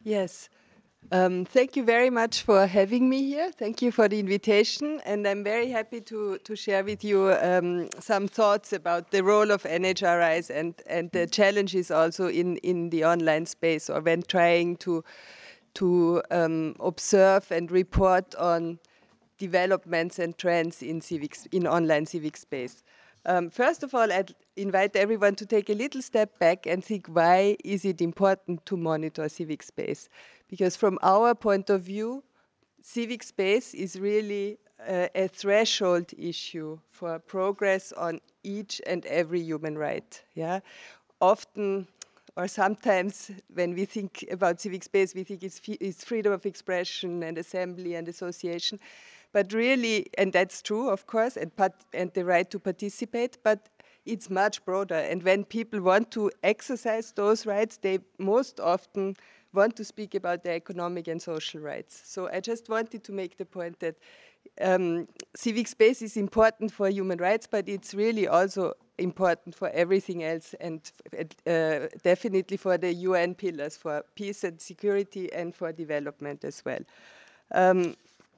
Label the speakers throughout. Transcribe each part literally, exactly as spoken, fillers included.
Speaker 1: Yes. Um, thank you very much for having me here. Thank you for the invitation. And I'm very happy to, to share with you um, some thoughts about the role of N H R Is and, and the challenges also in, in the online space, or when trying to, to um, observe and report on developments and trends in civics, in online civic space. Um, first of all, I'd invite everyone to take a little step back and think, why is it important to monitor civic space? Because from our point of view, civic space is really uh, a threshold issue for progress on each and every human right. Yeah, often or sometimes when we think about civic space, we think it's, it's freedom of expression and assembly and association. But really, and that's true, of course, and, and the right to participate, but it's much broader. And when people want to exercise those rights, they most often want to speak about their economic and social rights. So I just wanted to make the point that um, civic space is important for human rights, but it's really also important for everything else, and uh, definitely for the U N pillars, for peace and security, and for development as well. Um,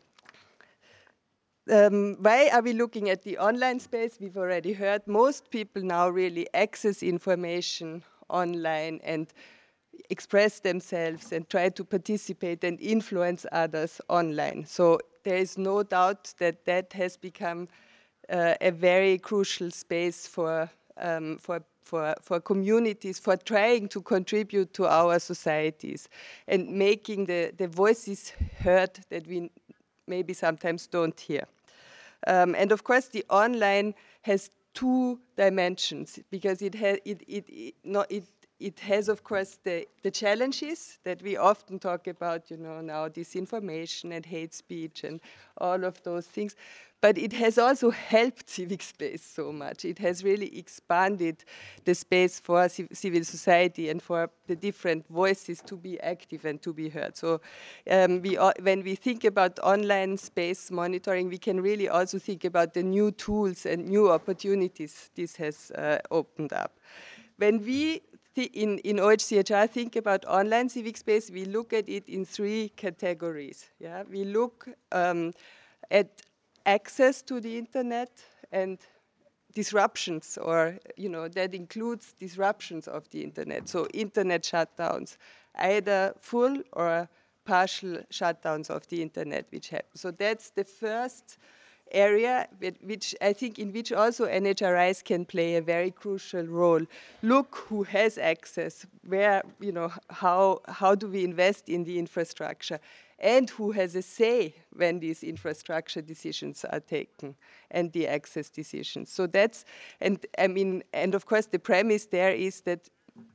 Speaker 1: um, why are we looking at the online space? We've already heard most people now really access information online and express themselves and try to participate and influence others online. So there is no doubt that that has become uh, a very crucial space for, um, for, for, for communities, for trying to contribute to our societies and making the, the voices heard that we maybe sometimes don't hear. Um, and of course, the online has two dimensions, because it has it it it, no, it it has, of course, the, the challenges that we often talk about, you know, now disinformation and hate speech and all of those things. But it has also helped civic space so much. It has really expanded the space for civil society and for the different voices to be active and to be heard. So um, we, when we think about online space monitoring, we can really also think about the new tools and new opportunities this has uh, opened up. When we in, in O H C H R think about online civic space, we look at it in three categories. Yeah? We look um, at access to the internet and disruptions, or, you know, that includes disruptions of the internet. So internet shutdowns, either full or partial shutdowns of the internet which happen. So that's the first area which I think in which also N H R Is can play a very crucial role. Look who has access, where, you know, how, how do we invest in the infrastructure, and who has a say when these infrastructure decisions are taken and the access decisions. So that's, and I mean, and of course the premise there is that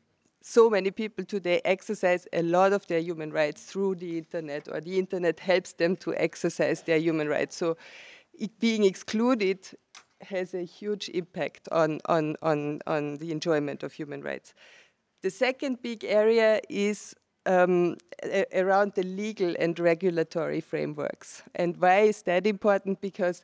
Speaker 1: so many people today exercise a lot of their human rights through the internet, or the internet helps them to exercise their human rights. So it being excluded has a huge impact on, on, on, on the enjoyment of human rights. The second big area is um, around the legal and regulatory frameworks. And why is that important? Because,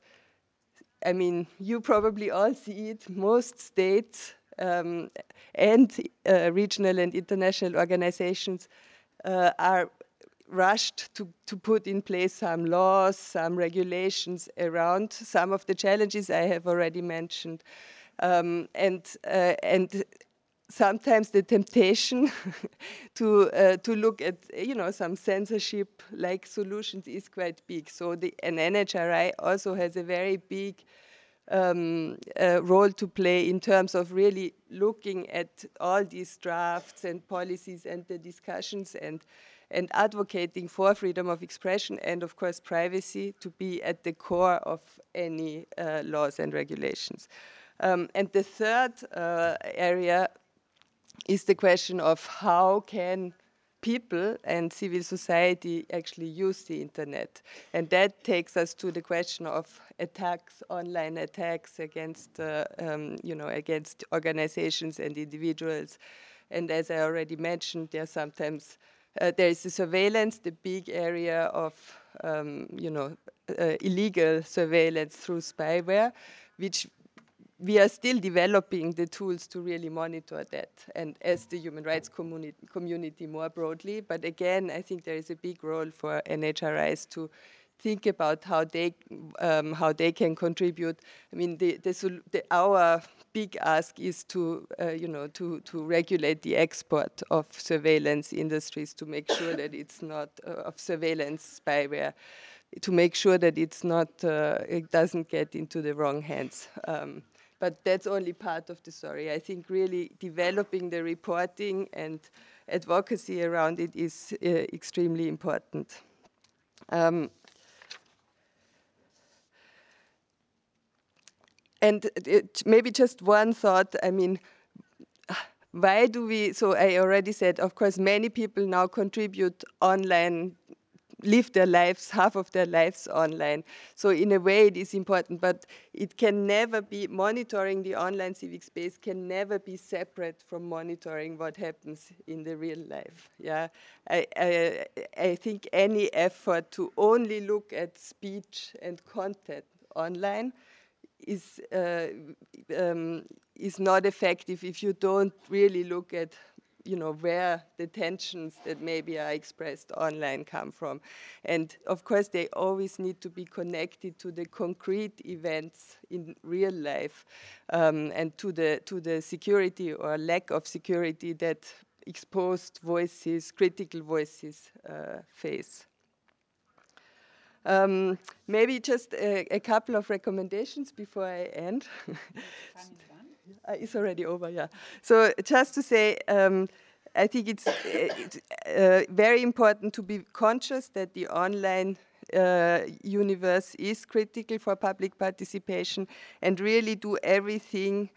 Speaker 1: I mean, you probably all see it, most states um, and uh, regional and international organizations uh, are rushed to, to put in place some laws, some regulations around some of the challenges I have already mentioned. Um, and, uh, and sometimes the temptation to, uh, to look at, you know, some censorship-like solutions is quite big. So the, an N H R I also has a very big um, uh, role to play in terms of really looking at all these drafts and policies and the discussions, and and advocating for freedom of expression and, of course, privacy to be at the core of any uh, laws and regulations. Um, and the third uh, area is the question of how can people and civil society actually use the internet. And that takes us to the question of attacks, online attacks against, uh, um, you know, against organizations and individuals. And as I already mentioned, there sometimes uh, there is the surveillance, the big area of, um, you know, uh, illegal surveillance through spyware, which we are still developing the tools to really monitor that, and as the human rights communi community more broadly. But again, I think there is a big role for N H R Is to think about how they um, how they can contribute. I mean, the, the, the, our big ask is to uh, you know to to regulate the export of surveillance industries, to make sure that it's not uh, of surveillance spyware, to make sure that it's not uh, it doesn't get into the wrong hands. Um, but that's only part of the story. I think really developing the reporting and advocacy around it is uh, extremely important. Um, And it, maybe just one thought, I mean, why do we, so I already said, of course, many people now contribute online, live their lives, half of their lives online. So in a way it is important, but it can never be, monitoring the online civic space can never be separate from monitoring what happens in the real life. Yeah, I, I, I think any effort to only look at speech and content online is uh, um, is not effective if you don't really look at, you know, where the tensions that maybe are expressed online come from. And of course, they always need to be connected to the concrete events in real life, um, and to the to the security or lack of security that exposed voices, critical voices uh, face. Um, maybe just a, a couple of recommendations before I end. Uh, it's already over, yeah. So just to say, um, I think it's, it's uh, very important to be conscious that the online uh, universe is critical for public participation, and really do everything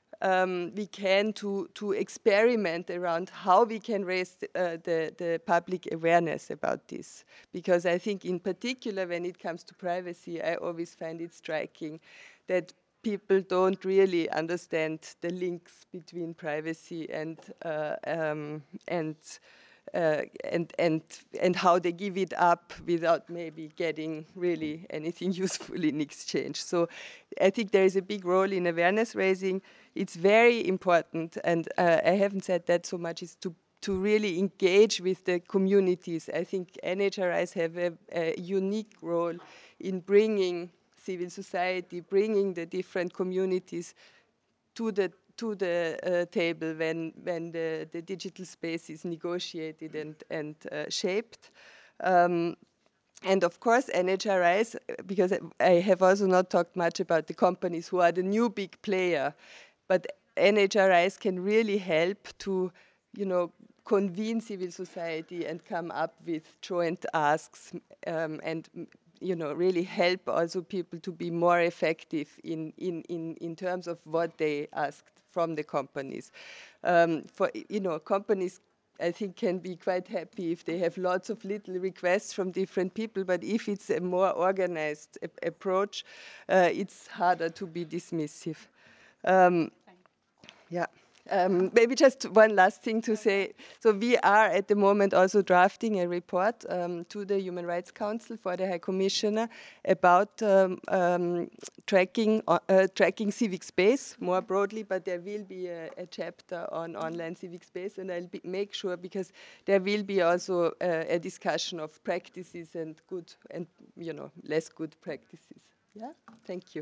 Speaker 1: um, we can to, to experiment around how we can raise uh, the, the public awareness about this. Because I think in particular when it comes to privacy, I always find it striking that people don't really understand the links between privacy and uh, um, and uh, and and and how they give it up without maybe getting really anything useful in exchange. So I think there is a big role in awareness raising. It's very important, and uh, I haven't said that so much, is to to really engage with the communities. I think N H R Is have a, a unique role in bringing civil society, bringing the different communities to the to the uh, table when when the, the digital space is negotiated and and uh, shaped. Um, and of course, N H R Is, because I have also not talked much about the companies who are the new big player, but N H R Is can really help to, you know, convene civil society and come up with joint asks, um, and, you know, really help also people to be more effective in, in, in, in terms of what they asked from the companies. Um, for, you know, companies, I think, can be quite happy if they have lots of little requests from different people, but if it's a more organized a approach, uh, it's harder to be dismissive. Um, yeah. Um, maybe just one last thing to say. So we are at the moment also drafting a report um, to the Human Rights Council for the High Commissioner about um, um, tracking uh, uh, tracking civic space more broadly, but there will be a, a chapter on online civic space, and I'll be, make sure, because there will be also uh, a discussion of practices and good and, you know, less good practices. Yeah. Thank you.